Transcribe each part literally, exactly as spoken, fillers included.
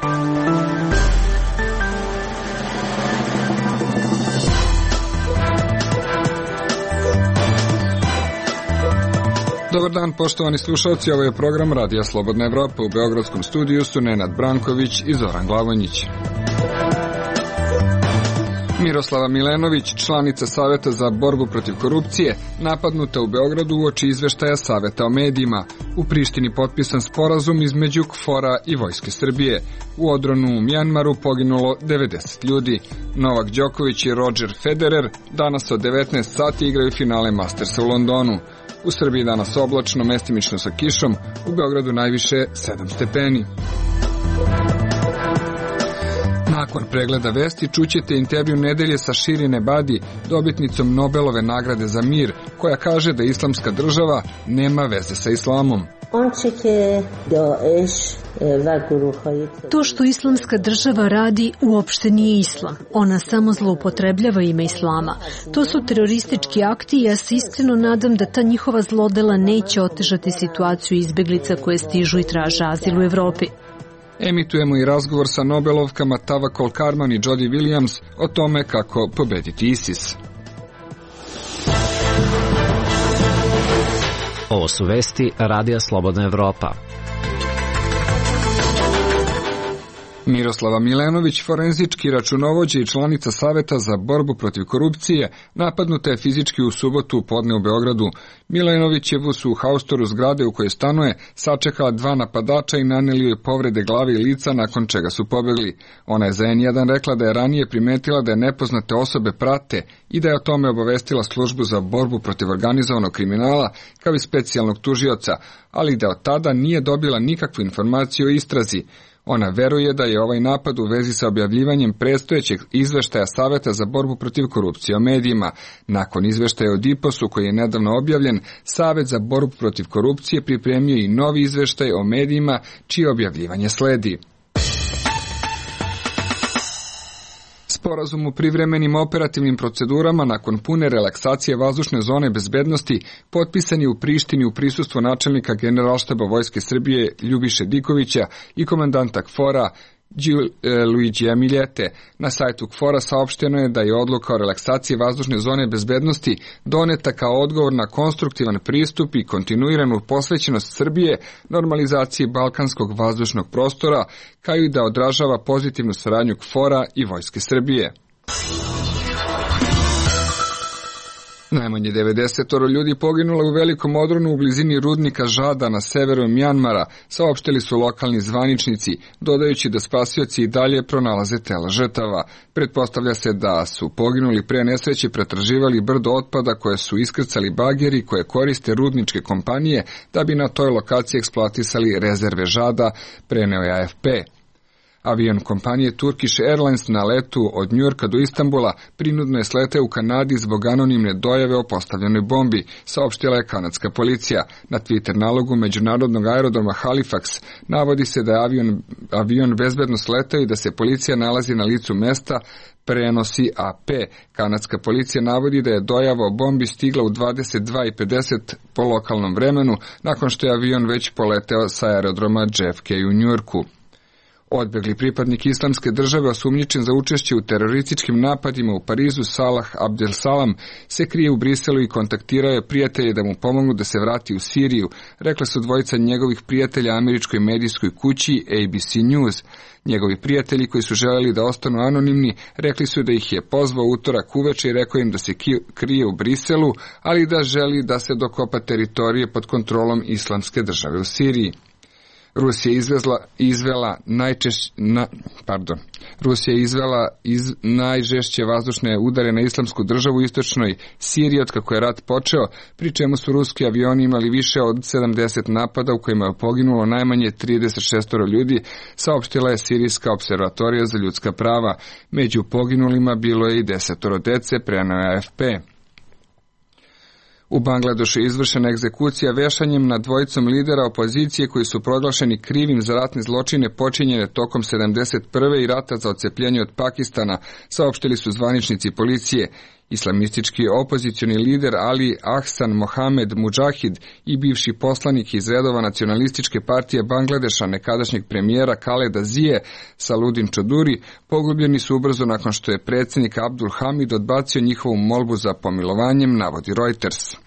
Dobar dan, poštovani slušalci, ovo je program Radija Slobodna Evropa. U beogradskom studiju su Nenad Branković i Zoran Glavonjić. Miroslava Milenović, članica Saveta za borbu protiv korupcije, napadnuta u Beogradu uoči izveštaja Saveta o medijima. U Prištini potpisan sporazum između KFOR-a i Vojske Srbije. U odronu u Mjanmaru poginulo devedeset ljudi. Novak Đoković i Roger Federer danas od devetnaest sati igraju finale Mastersa u Londonu. U Srbiji danas oblačno, mestimično sa kišom, u Beogradu najviše sedam stepeni. Nakon pregleda vesti čućete intervju nedelje sa Shirin Ebadi, dobitnicom Nobelove nagrade za mir, koja kaže da islamska država nema veze sa islamom. To što islamska država radi uopšte nije islam. Ona samo zloupotrebljava ime islama. To su teroristički akti i ja se iskreno nadam da ta njihova zlodela neće otežati situaciju izbeglica koje stižu i traže azil u Evropi. Emitujemo i razgovor sa Nobelovkama Tawakkol Karman i Jody Williams o tome kako pobediti ISIS. Ovo su vesti Radija Slobodna Evropa. Miroslava Milenović, forenzički računovođa i članica Saveta za borbu protiv korupcije, napadnuta je fizički u subotu podne u Beogradu. Milenovićevu su u haustoru zgrade u kojoj stanuje sačekala dva napadača i naneli joj povrede glave i lica, nakon čega su pobegli. Ona je za en jedan rekla da je ranije primetila da je nepoznate osobe prate i da je o tome obavestila službu za borbu protiv organizovanog kriminala kao i specijalnog tužioca, ali da od tada nije dobila nikakvu informaciju o istrazi. Ona veruje da je ovaj napad u vezi sa objavljivanjem predstojećeg izveštaja Saveta za borbu protiv korupcije o medijima. Nakon izveštaja o Diposu koji je nedavno objavljen, Savet za borbu protiv korupcije pripremio i novi izveštaj o medijima čije objavljivanje sledi. Sporazum o privremenim operativnim procedurama nakon pune relaksacije vazdušne zone bezbednosti potpisan je u Prištini u prisustvu načelnika Generalštaba Vojske Srbije Ljubiše Dikovića i komandanta KFOR-a Luigija Miljete. Na sajtu KFOR-a saopšteno je da je odluka o relaksaciji vazdušne zone bezbednosti doneta kao odgovor na konstruktivan pristup i kontinuiranu posvećenost Srbije normalizaciji balkanskog vazdušnog prostora, kao i da odražava pozitivnu saradnju KFOR-a i Vojske Srbije. Najmanje devedeset ljudi poginulo u velikom odronu u blizini rudnika Žada na severu Mjanmara, saopštili su lokalni zvaničnici, dodajući da spasioci i dalje pronalaze tela žrtava. Pretpostavlja se da su poginuli pre nesreće pretraživali brdo otpada koje su iskrcali bageri koje koriste rudničke kompanije da bi na toj lokaciji eksploatisali rezerve Žada, preneo je A F P. Avion kompanije Turkish Airlines na letu od Njujorka do Istanbula prinudno je sleteo u Kanadi zbog anonimne dojave o postavljenoj bombi, saopštila je kanadska policija. Na Twitter nalogu međunarodnog aerodroma Halifax navodi se da je avion, avion bezbedno sleteo i da se policija nalazi na licu mesta, prenosi A P. Kanadska policija navodi da je dojava o bombi stigla u dvadeset dva i pedeset po lokalnom vremenu, nakon što je avion već poleteo sa aerodroma J F K u Njujorku. Odbegli pripadnik islamske države osumnjičen za učešće u terorističkim napadima u Parizu Salah Abdel-Salam se krije u Briselu i kontaktirao je prijatelje da mu pomognu da se vrati u Siriju, rekla su dvojica njegovih prijatelja američkoj medijskoj kući A B C News. Njegovi prijatelji koji su želeli da ostanu anonimni rekli su da ih je pozvao utorak uveče i rekao im da se krije u Briselu, ali da želi da se dokopa teritorije pod kontrolom islamske države u Siriji. Rusija je izvezla, izvela najčešće, na, pardon, Rusija je izvela iz najžešće vazdušne udare na islamsku državu u istočnoj Siriji otkako je rat počeo, pri čemu su ruski avioni imali više od sedamdeset napada u kojima je poginulo najmanje trideset šest ljudi, saopštila je Sirijska observatorija za ljudska prava. Među poginulima bilo je i desetoro dece, preneo je A F P. U Bangladešu je izvršena egzekucija vešanjem nad dvojicom lidera opozicije koji su proglašeni krivim za ratne zločine počinjene tokom sedamdeset prve i rata za odcepljenje od Pakistana, saopštili su zvaničnici policije. Islamistički opozicioni lider Ali Ahsan Mohamed Mujahid i bivši poslanik iz redova nacionalističke partije Bangladeša, nekadašnjeg premijera Khaleda Zije, Saludin Čoduri, pogubljeni su ubrzo nakon što je predsjednik Abdul Hamid odbacio njihovu molbu za pomilovanjem, navodi Reuters.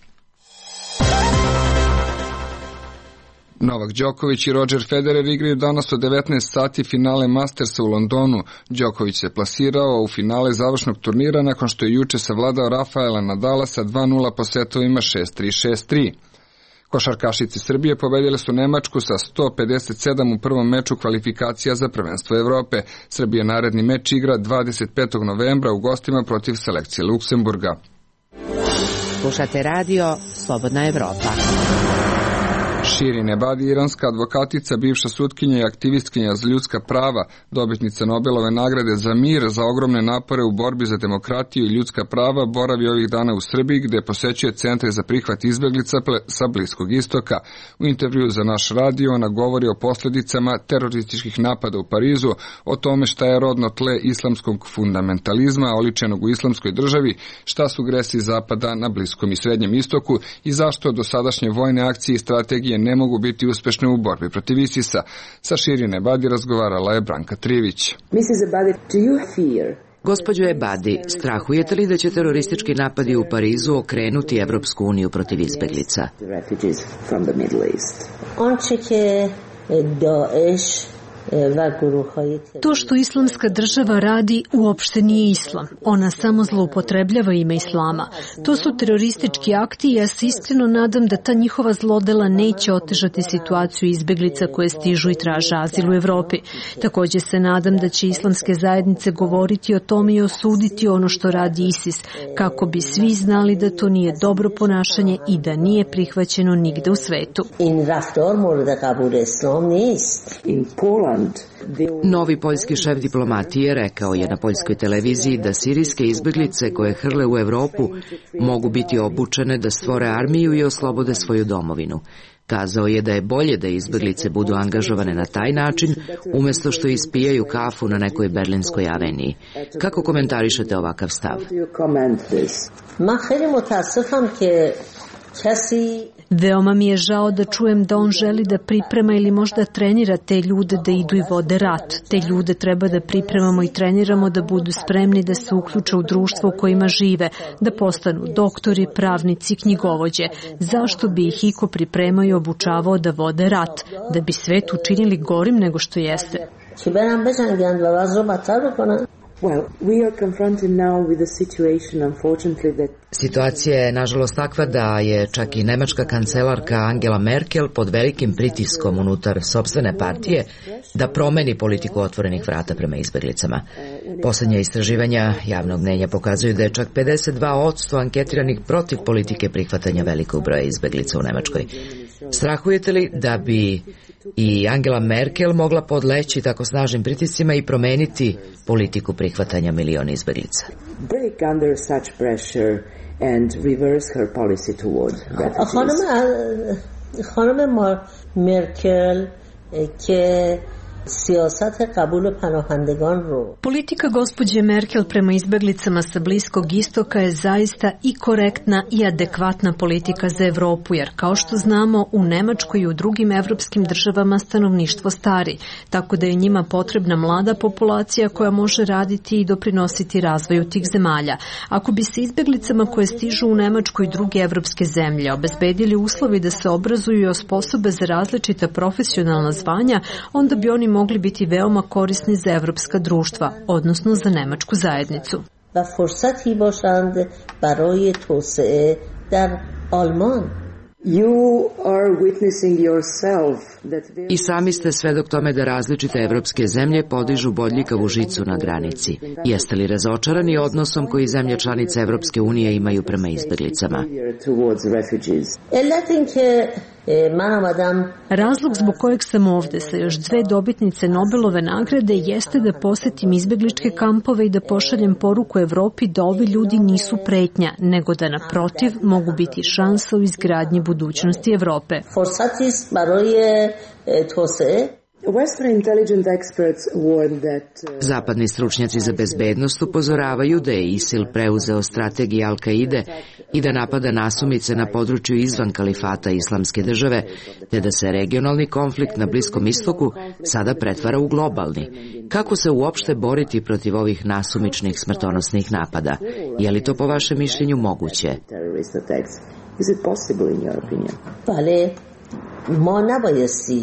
Novak Đoković i Roger Federer igraju danas od devetnaest sati finale Mastersa u Londonu. Đoković se plasirao u finale završnog turnira nakon što je juče savladao Rafaela Nadala sa dva nula po setovima šest tri šest tri. Košarkašice Srbije pobedile su Nemačku sa sto pedeset sedam u prvom meču kvalifikacija za prvenstvo Evrope. Srbija naredni meč igra dvadeset petog novembra u gostima protiv selekcije Luksemburga. Slušate radio Slobodna Evropa. Shirin Ebadi, iranska advokatica, bivša sutkinja i aktivistkinja za ljudska prava, dobitnica Nobelove nagrade za mir za ogromne napore u borbi za demokratiju i ljudska prava, boravi ovih dana u Srbiji gde posećuje centre za prihvat izbeglica sa Bliskog istoka. U intervju za naš radio ona govori o posljedicama terorističkih napada u Parizu, o tome šta je rodno tle islamskog fundamentalizma oličenog u islamskoj državi, šta su gresi Zapada na Bliskom i Srednjem istoku i zašto dosadašnje vojne akcije i strategije ne mogu biti uspešne u borbi protiv ISIS-a. Sa Shirin Ebadi razgovarala je Branka Trivić. Gospođo Ebadi, strahujete li da će teroristički napadi u Parizu okrenuti Evropsku uniju protiv izbeglica? To što islamska država radi uopšte nije islam. Ona samo zloupotrebljava ime islama. To su teroristički akti i ja se iskreno nadam da ta njihova zlodela neće otežati situaciju izbeglica koje stižu i traže azil u Evropi. Također se nadam da će islamske zajednice govoriti o tome i osuditi ono što radi ISIS, kako bi svi znali da to nije dobro ponašanje i da nije prihvaćeno nigde u svetu. Novi poljski šef diplomatije rekao je na poljskoj televiziji da sirijske izbeglice koje hrle u Evropu mogu biti obučene da stvore armiju i oslobode svoju domovinu. Kazao je da je bolje da izbeglice budu angažovane na taj način, umjesto što ispijaju kafu na nekoj berlinskoj aveniji. Kako komentarišete ovakav stav? Veoma mi je žao da čujem da on želi da priprema ili možda trenira te ljude da idu i vode rat. Te ljude treba da pripremamo i treniramo da budu spremni da se uključe u društvo u kojima žive, da postanu doktori, pravnici, knjigovođe. Zašto bi ih iko pripremao i obučavao da vode rat? Da bi svet učinili gorim nego što jeste. Situacija je nažalost takva da je čak i nemačka kancelarka Angela Merkel pod velikim pritiskom unutar sopstvene partije da promeni politiku otvorenih vrata prema izbeglicama. Posljednja istraživanja javnog mnjenja pokazuju da je čak pedeset dva posto anketiranih protiv politike prihvatanja velikog broja izbeglica u Nemačkoj. Strahujete li da bi i Angela Merkel mogla podleći tako snažnim pritiscima i promeniti politiku prihvatanja miliona izbeglica? Break under such pressure and reverse her policy toward refugees. خانم مرکل که siyaset kabul panahandgan ro. Politika gospođe Merkel prema izbeglicama sa Bliskog istoka je zaista i korektna i adekvatna politika za Evropu, jer kao što znamo u Nemačkoj i u drugim evropskim državama stanovništvo stari, tako da je njima potrebna mlada populacija koja može raditi i doprinositi razvoju tih zemalja. Ako bi se izbeglicama koje stižu u Nemačku i druge evropske zemlje obezbedili uslovi da se obrazuju i osposobe za različita profesionalna zvanja, onda bi oni mogli biti veoma korisni za evropska društva, odnosno za nemačku zajednicu. I sami ste svedok tome da različite evropske zemlje podižu bodljikavu žicu na granici. Jeste li razočarani odnosom koji zemlje članice Evropske unije imaju prema izbeglicama? Razlog zbog kojeg sam ovde sa još dve dobitnice Nobelove nagrade jeste da posetim izbegličke kampove i da pošaljem poruku Evropi da ovi ljudi nisu pretnja, nego da naprotiv mogu biti šansa u izgradnji budućnosti Evrope. Zapadni stručnjaci za bezbednost upozoravaju da je ISIL preuzeo strategije Al-Kaide i da napada nasumice na području izvan kalifata Islamske države, te da se regionalni konflikt na Bliskom istoku sada pretvara u globalni. Kako se uopšte boriti protiv ovih nasumičnih smrtonosnih napada? Je li to po vašem mišljenju moguće? Vale, ma nabajesti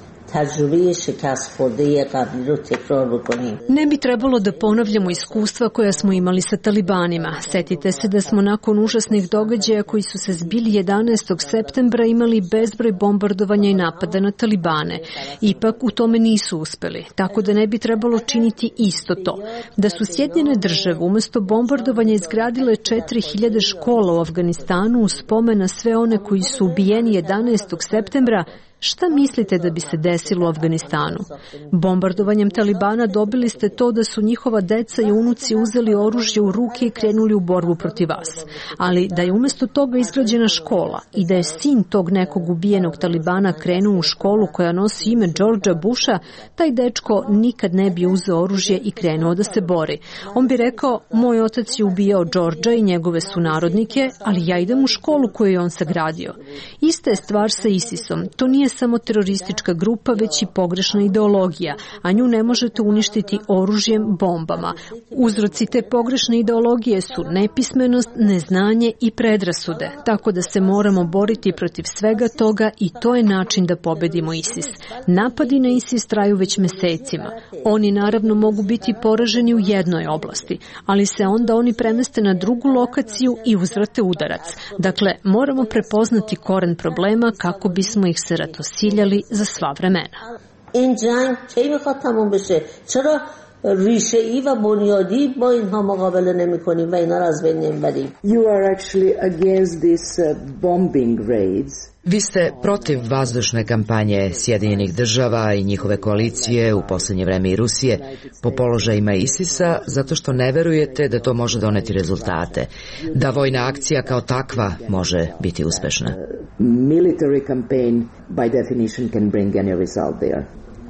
تجربه شکست خورده قبلی رو تکرار بکنیم. Ne bi trebalo da ponavljamo iskustva koja smo imali sa talibanima. Setite se da smo nakon užasnih događaja koji su se zbili jedanaestog septembra imali bezbroj bombardovanja i napada na talibane. Ipak u tome nisu uspeli, tako da ne bi trebalo činiti isto to. Da su Sjedinjene države umesto bombardovanja izgradile četiri hiljade škola u Afganistanu u spomen na sve one koji su ubijeni jedanaestog septembra, šta mislite da bi se desilo u Afganistanu? Bombardovanjem Talibana dobili ste to da su njihova deca i unuci uzeli oružje u ruke i krenuli u borbu protiv vas. Ali da je umjesto toga izgrađena škola i da je sin tog nekog ubijenog Talibana krenuo u školu koja nosi ime Georgea Busha, taj dečko nikad ne bi uzeo oružje i krenuo da se bori. On bi rekao, moj otac je ubijao Georgea i njegove sunarodnike, ali ja idem u školu koju je on sagradio. Ista je stvar sa ISISom. To nije samo teroristička grupa, već i pogrešna ideologija, a nju ne možete uništiti oružjem, bombama. Uzroci te pogrešne ideologije su nepismenost, neznanje i predrasude, tako da se moramo boriti protiv svega toga i to je način da pobedimo ISIS. Napadi na ISIS traju već mesecima. Oni naravno mogu biti poraženi u jednoj oblasti, ali se onda oni premeste na drugu lokaciju i uzvrate udarac. Dakle, moramo prepoznati koren problema kako bismo ih se ratosiljali za sva vremena. این جنگ کی میخواد تموم بشه؟ چرا ریشه ای و بنیادی با اینها مقابله نمی‌کنیم و اینا رو از بین نمیبریم؟ You are actually against these bombing raids. Vi ste protiv vazdušne kampanje Sjedinjenih država i njihove koalicije, u posljednje vreme i Rusije, po položajima ISIS-a, zato što ne verujete da to može doneti rezultate, da vojna akcija kao takva može biti uspešna. Military campaign by definition can bring any result there.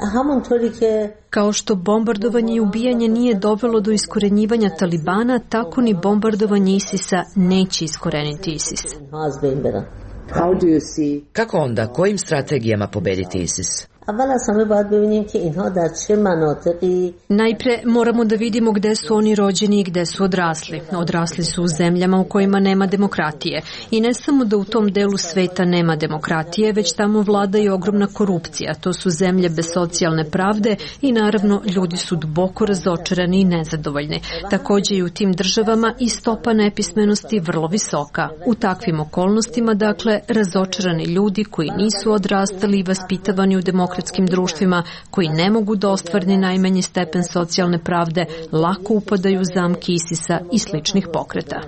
Kao što bombardovanje i ubijanje nije dovelo do iskorenjivanja Talibana, tako ni bombardovanje ISIS-a neće iskoreniti ISIS. How do you see? Kako onda, kojim strategijama pobediti ISIS? Najpre moramo da vidimo gde su oni rođeni i gde su odrasli. Odrasli su u zemljama u kojima nema demokratije. I ne samo da u tom delu sveta nema demokratije, već tamo vlada i ogromna korupcija. To su zemlje bez socijalne pravde i naravno ljudi su duboko razočarani i nezadovoljni. Također i u tim državama i stopa nepismenosti vrlo visoka. U takvim okolnostima, dakle, razočarani ljudi koji nisu odrastali i vaspitavani u demokratiji društvima, koji ne mogu da ostvare ni najmanji stepen socijalne pravde, lako upadaju u zamke ISIS-a i sličnih pokreta.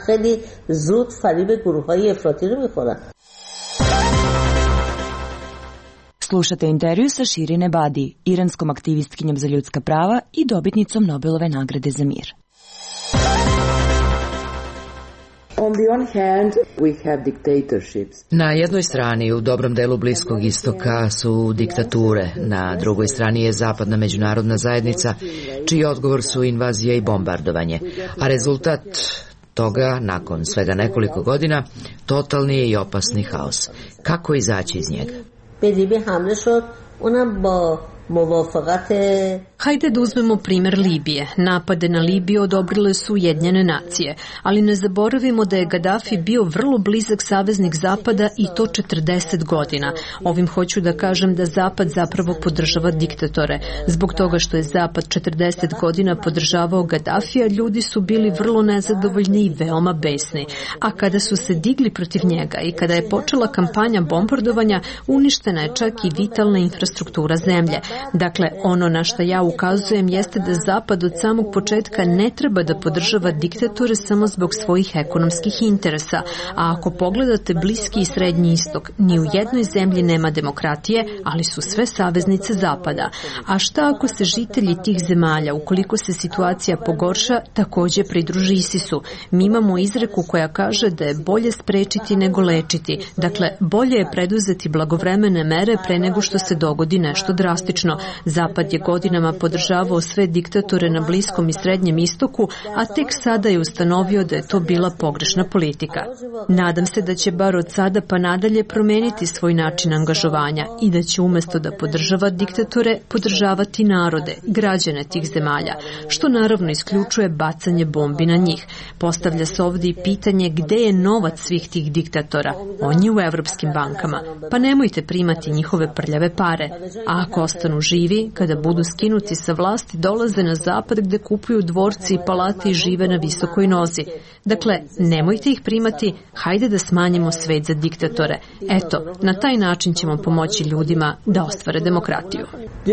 Slušate intervju sa Shirin Ebadi, iranskom aktivistkinjom za ljudska prava i dobitnicom Nobelove nagrade za mir. On the one hand, we have dictatorships. Na jednoj strani u dobrom delu Bliskog istoka su diktature, na drugoj strani je zapadna međunarodna zajednica, čiji odgovor su invazija i bombardovanje. A rezultat toga, nakon svega nekoliko godina, totalni je i opasni haos. Kako izaći iz njega? Hajde da uzmemo primjer Libije. Napade na Libiju odobrile su Ujedinjene nacije, ali ne zaboravimo da je Gaddafi bio vrlo blizak saveznik Zapada i to četrdeset godina. Ovim hoću da kažem da Zapad zapravo podržava diktatore. Zbog toga što je Zapad četrdeset godina podržavao Gaddafija, ljudi su bili vrlo nezadovoljni i veoma besni. A kada su se digli protiv njega i kada je počela kampanja bombardovanja, uništena je čak i vitalna infrastruktura zemlje. Dakle, ono na što ja ukazujem jeste da Zapad od samog početka ne treba da podržava diktatore samo zbog svojih ekonomskih interesa, a ako pogledate Bliski i Srednji istok, ni u jednoj zemlji nema demokratije, ali su sve saveznice Zapada. A šta ako se žitelji tih zemalja, ukoliko se situacija pogorša, takođe pridruži ISIS-u? Mi imamo izreku koja kaže da je bolje sprečiti nego lečiti. Dakle, bolje je preduzeti blagovremene mere pre nego što se dogodi nešto drastično. Zapad je godinama podržavao sve diktatore na Bliskom i Srednjem istoku, a tek sada je ustanovio da je to bila pogrešna politika. Nadam se da će bar od sada pa nadalje promeniti svoj način angažovanja i da će umesto da podržava diktatore, podržavati narode, građane tih zemalja, što naravno isključuje bacanje bombi na njih. Postavlja se ovdje i pitanje gde je novac svih tih diktatora. On je u evropskim bankama. Pa nemojte primati njihove prljave pare. A ako ostanu živi, kada budu skinuti sa vlasti, dolaze na zapad gde kupuju dvorci i palate i žive na visokoj nozi. Dakle, nemojte ih primati, hajde da smanjimo svet za diktatore. Eto, na taj način ćemo pomoći ljudima da ostvare demokratiju.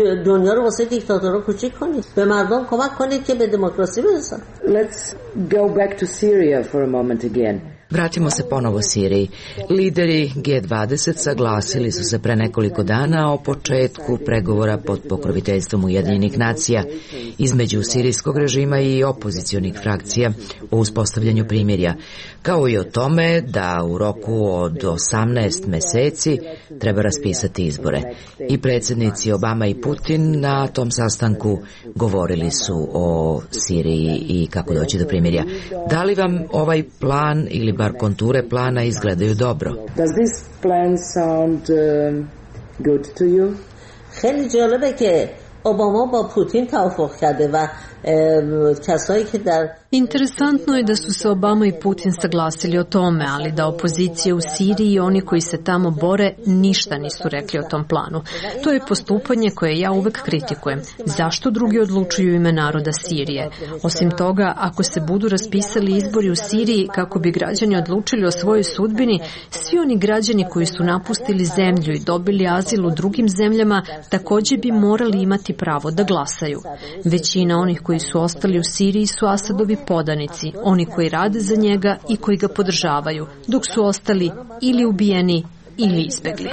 Let's go back to Syria for a moment again. Vratimo se ponovo Siriji. Lideri G dvadeset saglasili su se pre nekoliko dana o početku pregovora pod pokroviteljstvom Ujedinjenih nacija između sirijskog režima i opozicionih frakcija o uspostavljanju primirja, kao i o tome da u roku od osamnaest meseci treba raspisati izbore. I predsjednici Obama i Putin na tom sastanku govorili su o Siriji i kako doći do primirja. Da li vam ovaj plan ili bar konture plana izgledaju dobro? Does this plan sound uh, good to you? خیلی جالبه که اوباما با پوتین توافق کرده و کسایی که در Interesantno je da su se Obama i Putin saglasili o tome, ali da opozicija u Siriji i oni koji se tamo bore ništa nisu rekli o tom planu. To je postupanje koje ja uvek kritikujem. Zašto drugi odlučuju ime naroda Sirije? Osim toga, ako se budu raspisali izbori u Siriji kako bi građani odlučili o svojoj sudbini, svi oni građani koji su napustili zemlju i dobili azil u drugim zemljama takođe bi morali imati pravo da glasaju. Većina onih koji su ostali u Siriji su Asadovi podanici, oni koji rade za njega i koji ga podržavaju, dok su ostali ili ubijeni ili izbegli.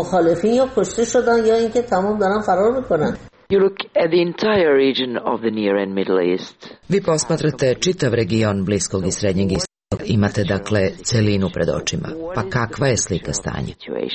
You look at the entire region of the Near and Middle East. Vi posmatrate čitav region Bliskog i Srednjeg istoka. Imate dakle celinu pred očima. Pa kakva je slika stanja?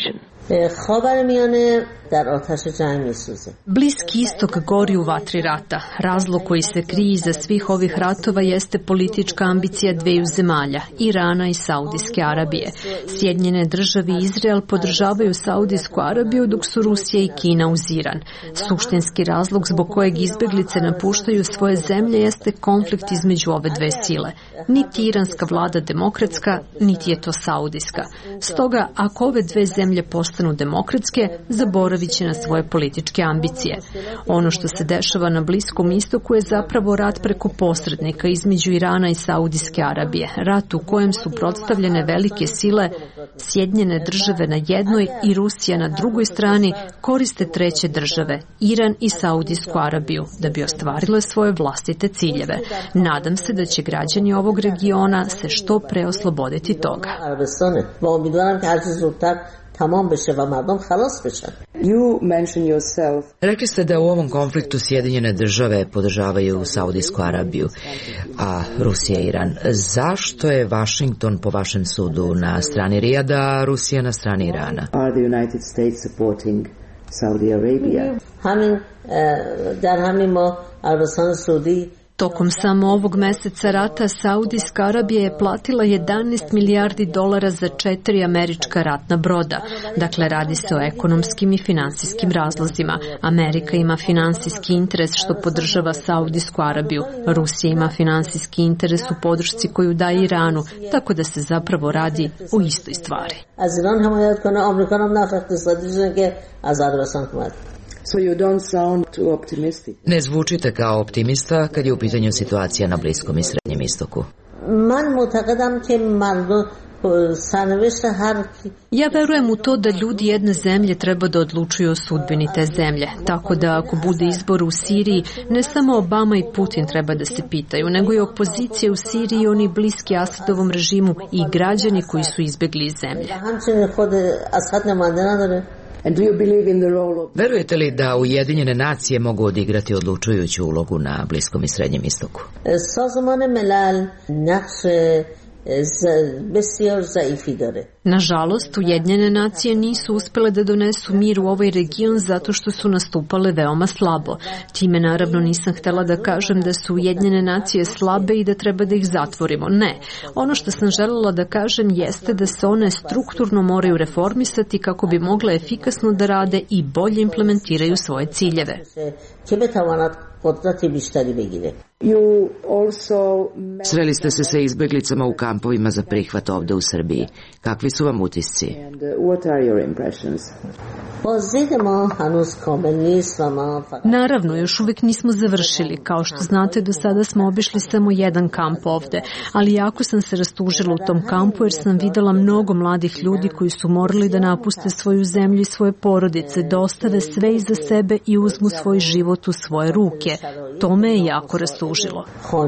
Bliski istok gori u vatri rata. Razlog koji se krije iza svih ovih ratova jeste politička ambicija dveju zemalja, Irana i Saudijske Arabije. Sjedinjene države i Izrael podržavaju Saudijsku Arabiju, dok su Rusija i Kina uz Iran. Suštinski razlog zbog kojeg izbeglice napuštaju svoje zemlje jeste konflikt između ove dve sile. Niti iranska vlada demokratska, niti je to saudijska. Stoga, ako ove dve zemlje postanu demokratske, zaboravit će na svoje političke ambicije. Ono što se dešava na Bliskom istoku je zapravo rat preko posrednika između Irana i Saudijske Arabije. Rat u kojem su predstavljene velike sile, Sjedinjene države na jednoj i Rusija na drugoj strani, koriste treće države, Iran i Saudijsku Arabiju, da bi ostvarile svoje vlastite ciljeve. Nadam se da će građani ovog regiona se što pre osloboditi toga. Rekli ste da u ovom konfliktu Sjedinjene države podržavaju Saudijsku Arabiju, a Rusija i Iran. Zašto je Washington po vašem sudu na strani Rijada, a Rusija na strani Irana? Are the United States supporting Saudi Arabia? همین در همین ما عربستان سعودی Tokom samo ovog meseca rata Saudijska Arabija je platila jedanaest milijardi dolara za četiri američka ratna broda. Dakle, radi se o ekonomskim i finansijskim razlozima. Amerika ima finansijski interes što podržava Saudijsku Arabiju. Rusija ima finansijski interes u podršci koju daje Iranu, tako da se zapravo radi o istoj stvari. So you don't sound too optimistic. Ne zvučite kao optimista kad je u pitanju situacija na Bliskom i Srednjem istoku. من معتقدم که مردم Ja verujem u to da ljudi jedne zemlje treba da odlučuju o sudbini te zemlje, tako da ako bude izbor u Siriji, ne samo Obama i Putin treba da se pitaju, nego i opozicija u Siriji i oni bliski Asadovom režimu i građani koji su izbegli iz zemlje. Verujete li da Ujedinjene nacije mogu odigrati odlučujuću ulogu na Bliskom i Srednjem istoku? Nažalost, Ujedinjene nacije nisu uspele da donesu mir u ovaj region zato što su nastupale veoma slabo. Time naravno nisam htela da kažem da su Ujedinjene nacije slabe i da treba da ih zatvorimo. Ne. Ono što sam želela da kažem jeste da se one strukturno moraju reformisati kako bi mogle efikasno da rade i bolje implementiraju svoje ciljeve. Sreli ste se sa izbeglicama u kampovima za prihvat ovde u Srbiji. Kakvi su vam utisci? Naravno, još uvijek nismo završili. Kao što znate, do sada smo obišli samo jedan kamp ovde, ali jako sam se rastužila u tom kampu jer sam videla mnogo mladih ljudi koji su morali da napuste svoju zemlju i svoje porodice, da ostave sve iza sebe i uzmu svoj život u svoje ruke. To me je jako rastužilo.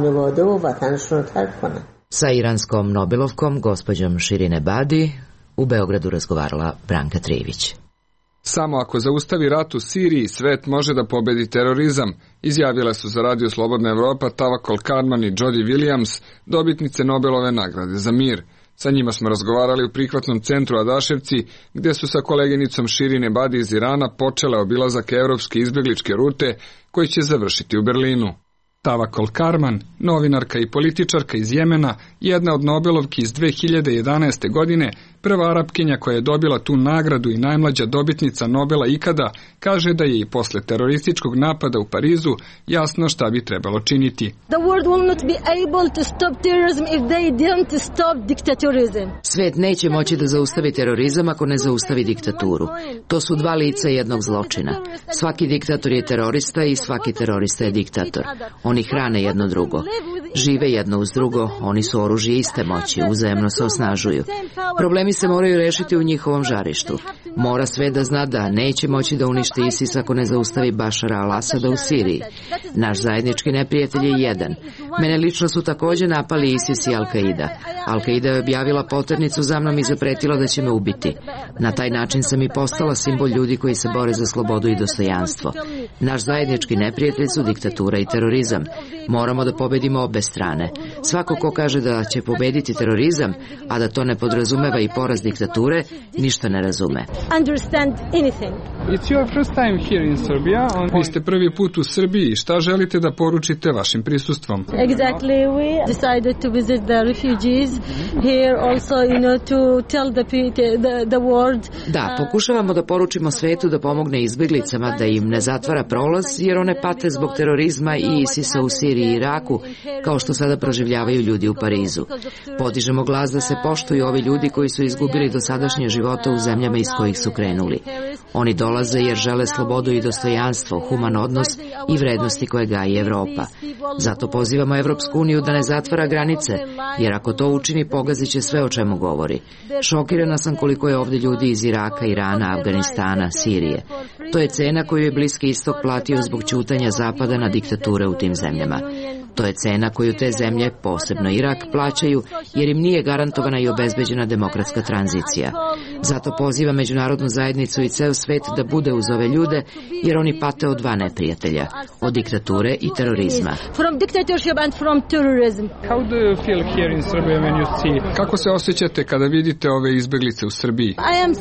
Sa iranskom Nobelovkom, gospođom Širin Ebadi, u Beogradu razgovarala Branka Trivić. Samo ako zaustavi rat u Siriji, svet može da pobedi terorizam, izjavile su za Radio Slobodna Evropa Tawakkol Karman i Jody Williams, dobitnice Nobelove nagrade za mir. Sa njima smo razgovarali u prihvatnom centru Adaševci, gdje su sa koleginicom Širin Ebadi iz Irana počele obilazak evropske izbjegličke rute koji će završiti u Berlinu. Tawakkol Karman, novinarka i političarka iz Jemena, jedna od Nobelovki iz dve hiljade jedanaeste. godine, prva Arapkinja koja je dobila tu nagradu i najmlađa dobitnica Nobela ikada, kaže da je i posle terorističkog napada u Parizu jasno šta bi trebalo činiti. Svet neće moći da zaustavi terorizam ako ne zaustavi diktaturu. To su dva lica jednog zločina. Svaki diktator je terorista i svaki terorista je diktator. Oni hrane jedno drugo. Žive jedno uz drugo, oni su oružje iste moći, uzajemno se osnažuju. Problemi se moraju rešiti u njihovom žarištu. Mora sve da zna da neće moći da uništi ISIS ako ne zaustavi Bašara al-Asada u Siriji. Naš zajednički neprijatelj je jedan. Mene lično su također napali ISIS i Al-Qaida. Al-Qaida je objavila poternicu za mnom i zapretila da će me ubiti. Na taj način sam i postala simbol ljudi koji se bore za slobodu i dostojanstvo. Naš zajednički neprijatelj su diktatura i terorizam. Moramo da pobedimo obe strane. Svako ko kaže da će pobediti terorizam, a da to ne podrazumeva i poraz diktature, ništa ne razume. Vi ste prvi put u Srbiji. Šta želite da poručite vašim prisustvom? Da, pokušavamo da poručimo svetu da pomogne izbeglicama, da im ne zatvara prolaz, jer one pate zbog terorizma i ISIS-a u Siriji i Iraku, kao što sada proživljavaju ljudi u Parizu. Podižemo glas da se poštuju ovi ljudi koji su izgubili dosadašnje živote u zemljama iz kojih su krenuli. Oni dolaze jer žele slobodu i dostojanstvo, human odnos i vrednosti koje gaji Evropa. Zato pozivamo Evropsku uniju da ne zatvara granice, jer ako to učini, pogazit će sve o čemu govori. Šokirana sam koliko je ovdje ljudi iz Iraka, Irana, Afganistana, Sirije. To je cena koju je Bliski istok platio zbog ćutanja Zapada na diktature u tim zemljama. To je cena koju te zemlje, posebno Irak, plaćaju jer im nije garantovana i obezbeđena demokratska tranzicija. Zato poziva međunarodnu zajednicu i ceo svet da bude uz ove ljude jer oni pate od dva neprijatelja, od diktature i terorizma. Kako se osjećate kada vidite ove izbeglice u Srbiji?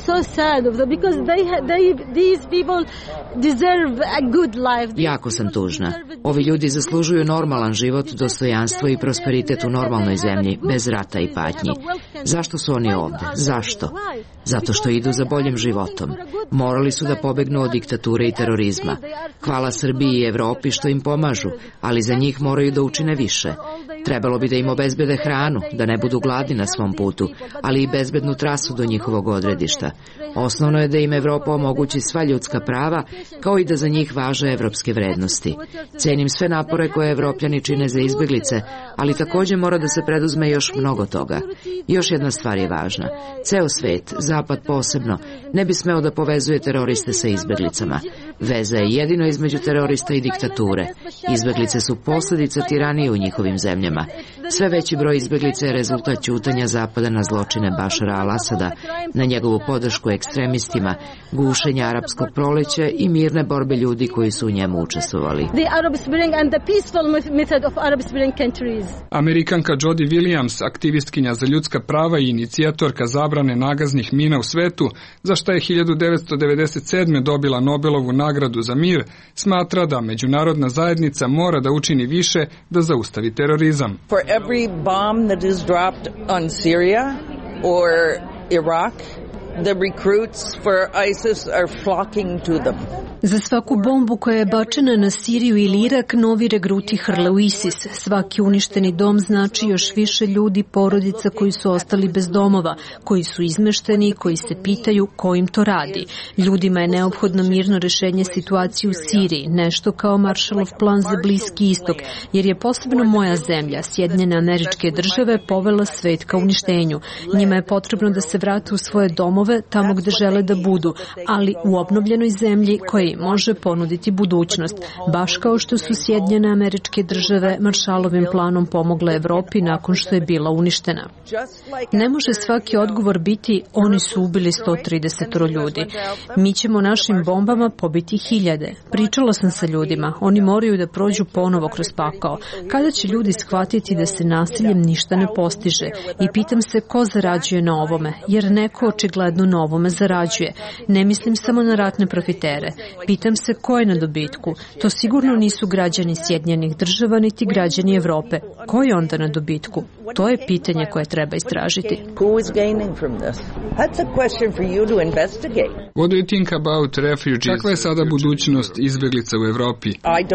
Jako sam tužna. Ovi ljudi zaslužuju normalan život, dostojanstvo i prosperitet u normalnoj zemlji, bez rata i patnji. Zašto su oni ovde? Zašto? Zato što idu za boljim životom. Morali su da pobegnu od diktature i terorizma. Hvala Srbiji i Evropi što im pomažu, ali za njih moraju da učine više. Trebalo bi da im obezbede hranu, da ne budu gladni na svom putu, ali i bezbednu trasu do njihovog odredišta. Osnovno je da im Evropa omogući sva ljudska prava, kao i da za njih važe evropske vrednosti. Cenim sve napore koje Evropljani čine za izbeglice, ali takođe mora da se preduzme još mnogo toga. Još jedna stvar je važna. Ceo svet, Zapad posebno, ne bi smeo da povezuje teroriste sa izbeglicama. Veza je jedino između terorista i diktature. Izbeglice su posledica tiranije u njihovim zemljama. Sve veći broj izbeglica je rezultat ćutanja Zapada na zločine Bašara al-Asada, na njegovu podršku ekstremistima, gušenja arapskog proleća i mirne borbe ljudi koji su u njemu učestvovali. Amerikanka Jody Williams, aktivistkinja za ljudska prava i inicijatorka zabrane nagaznih mina u svetu, za šta je hiljadu devetsto devedeset sedme dobila Nobelovu nagradu za mir, smatra da međunarodna zajednica mora da učini više da zaustavi terorizam. For every bomb that is dropped on Syria or Iraq, the recruits for ISIS are flocking to them. Za svaku bombu koja je bačena na Siriju ili Irak, novi regruti hrle u ISIS. Svaki uništeni dom znači još više ljudi, porodica koji su ostali bez domova, koji su izmešteni, koji se pitaju ko im to radi. Ljudima je neophodno mirno rešenje situacije u Siriji, nešto kao Marshallov plan za Bliski istok, jer je posebno moja zemlja, Sjedinjene Američke Države, povela svet ka uništenju. Njima je potrebno da se vrate u svoje domove, tamo gde žele da budu, ali u obnovljenoj zemlji koja može ponuditi budućnost, baš kao što su Sjedinjene Američke Države Marshallovim planom pomogle Evropi nakon što je bila uništena. Ne može svaki odgovor biti oni su ubili sto trideset ljudi. Mi ćemo našim bombama pobiti hiljade. Pričala sam sa ljudima, oni moraju da prođu ponovo kroz pakao. Kada će ljudi shvatiti da se nasiljem ništa ne postiže? I pitam se ko zarađuje na ovome, jer neko očigledno na ovome zarađuje. Ne mislim samo na ratne profitere. Pitam se ko je na dobitku. To sigurno nisu građani Sjedinjenih Država niti građani Evrope. Ko je onda na dobitku? To je pitanje koje treba istražiti. What do you think about refugees? Kakva je sada budućnost izbeglica u Evropi?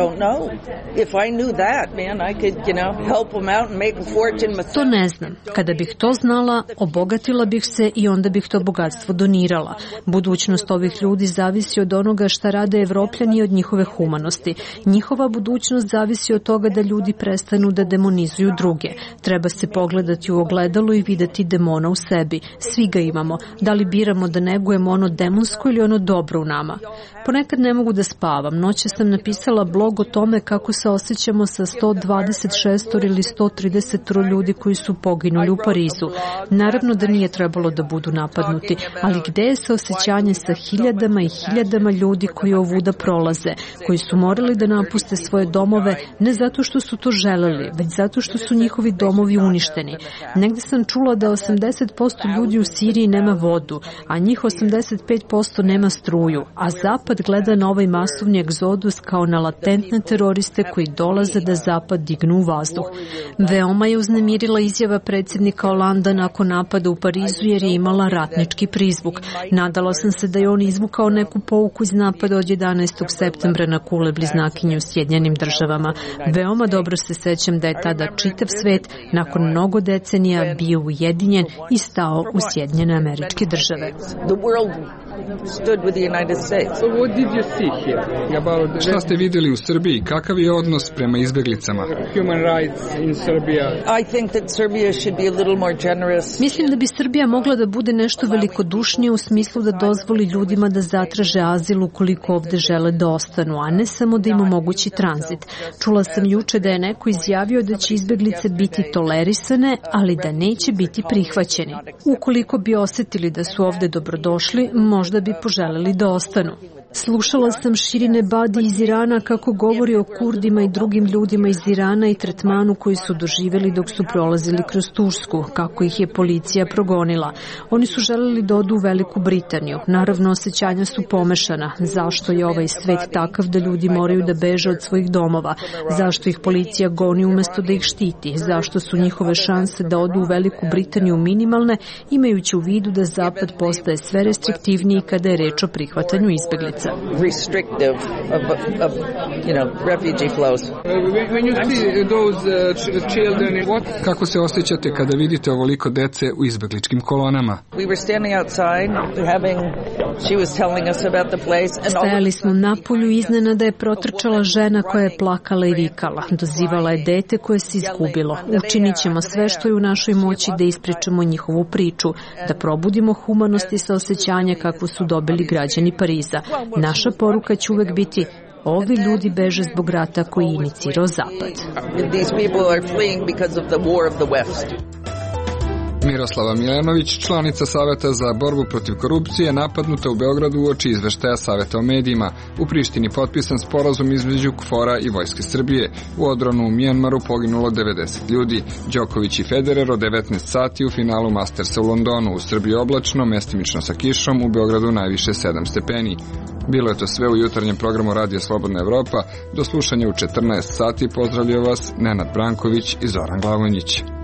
To ne znam. Kada bih to znala, obogatila bih se i onda bih to bogatstvo donirala. Budućnost ovih ljudi zavisi od onoga šta rade Evropljani i od njihove humanosti. Njihova budućnost zavisi od toga da ljudi prestanu da demonizuju druge. Treba se pogledati u ogledalo i videti demona u sebi. Svi ga imamo. Da li biramo da negujemo ono demonsko ili ono dobro u nama? Ponekad ne mogu da spavam. Noće sam napisala blog o tome kako se osjećamo sa sto dvadeset šest ili sto trideset ljudi koji su poginuli u Parizu. Naravno da nije trebalo da budu napadnuti, ali gde je saosećanje sa hiljadama i hiljadama ljudi koji ovuda prolaze, koji su morali da napuste svoje domove ne zato što su to želeli, već zato što su njihovi domovi uništeni. Negde sam čula da osamdeset posto ljudi u Siriji nema vodu, a njih osamdeset pet posto nema struju, a Zapad gleda na ovaj masovni egzodus kao na latentne teroriste koji dolaze da Zapad dignu u vazduh. Veoma je uznemirila izjava predsjednika Holanda nakon napada u Parizu jer je imala ratnički prizvuk. Nadala sam se da je on izvukao neku pouku iz napada od jedanaestog septembra na kule bliznakinje u Sjedinjenim Državama. Veoma dobro se sećam da je tada čitav svet nakon mnogo decenija bio ujedinjen i stao u Sjedinjene Američke Države. Šta ste vidjeli u Srbiji? Kakav je odnos prema izbeglicama? Mislim da bi Srbija mogla da bude nešto velikodušnije u smislu da dozvoli ljudima da zatraže azil ukoliko ovde žele da ostanu, a ne samo da im omogući tranzit. Čula sam juče da je neko izjavio da će izbeglice biti tolerisane, ali da neće biti prihvaćeni. Ukoliko bi osetili da su ovde dobrodošli, možda bi poželeli da ostanu. Slušala sam Širine Badi iz Irana kako govori o Kurdima i drugim ljudima iz Irana i tretmanu koji su doživjeli dok su prolazili kroz Tursku, kako ih je policija progonila. Oni su želeli da odu u Veliku Britaniju. Naravno, osjećanja su pomešana. Zašto je ovaj svet takav da ljudi moraju da beže od svojih domova? Zašto ih policija goni umesto da ih štiti? Zašto su njihove šanse da odu u Veliku Britaniju minimalne, imajući u vidu da Zapad postaje sve restriktivniji restriktivniji kada je reč o prihvatanju izbeglica. Restrictive of, of, you know, refugee flows. When you see those children, what? Kako se osjećate kada vidite ovoliko dece u izbegličkim kolonama? We were standing outside having she was telling us about the place and Stajali smo napolju, iznenada je protrčala žena koja je plakala i vikala. Dozivala je dete koje se izgubilo. Učinit ćemo sve što je u našoj moći da ispričamo njihovu priču, da probudimo humanost i saosećanje kakvu su dobili građani Pariza. Naša poruka će uvek biti: ovi ljudi beže zbog rata koji je inicirao Zapad. Miroslava Milenović, članica Saveta za borbu protiv korupcije, napadnuta u Beogradu uoči izveštaja Saveta o medijima. U Prištini potpisan sporazum između KFOR-a i Vojske Srbije. U odbranu u Mjanmaru poginulo devedeset ljudi. Đoković i Federer od devetnaest sati u finalu Mastersa u Londonu. U Srbiji oblačno, mestimično sa kišom, u Beogradu najviše sedam stepeni. Bilo je to sve u jutarnjem programu Radija Slobodna Evropa. Do slušanja u četrnaest sati. Pozdravljaju vas Nenad Branković i Zoran Glavonjić.